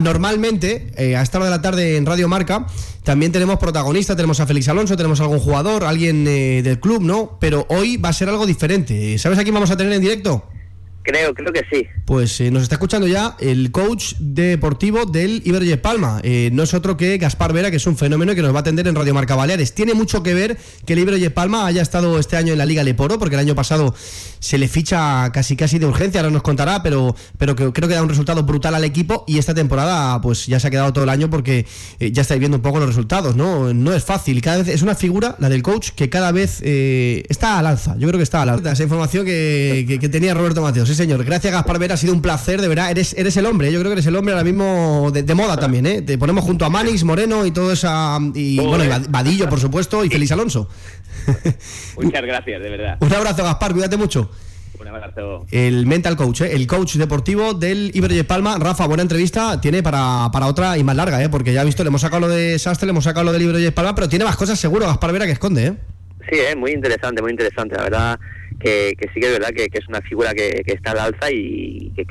Normalmente, a esta hora de la tarde en Radio Marca, también tenemos protagonistas, tenemos a Félix Alonso, tenemos a algún jugador, alguien del club, ¿no? Pero hoy va a ser algo diferente. ¿Sabes a quién vamos a tener en directo? Creo que sí. Pues nos está escuchando ya el coach deportivo del Iberolles Palma. No es otro que Gaspar Vera, que es un fenómeno y que nos va a atender en Radio Marca Baleares. Tiene mucho que ver que el Iberolles Palma haya estado este año en la Liga Leporo, porque el año pasado se le ficha casi de urgencia, ahora nos contará, pero que creo que da un resultado brutal al equipo, y esta temporada pues ya se ha quedado todo el año porque ya estáis viendo un poco los resultados, ¿no? No es fácil, cada vez es una figura, la del coach, que cada vez está al alza. Yo creo que está al alza. Esa información que tenía Roberto Mateo. Sí, señor. Gracias, Gaspar Vera, ha sido un placer, de verdad. Eres el hombre, yo creo que eres el hombre ahora mismo de moda también, ¿eh? Te ponemos junto a Manix, Moreno y todo esa... Y Vadillo, por supuesto, y Félix Alonso. Muchas gracias, de verdad. Un abrazo, Gaspar, cuídate mucho. Un abrazo. El mental coach, el coach deportivo del Iberolles Palma. Rafa, buena entrevista, tiene para otra y más larga, porque ya he visto, le hemos sacado lo de Sastre, le hemos sacado lo del Iberolles Palma, pero tiene más cosas seguro, Gaspar Vera, que esconde, ¿eh? Sí, muy interesante, la verdad que sí que es verdad que es una figura que está al alza y que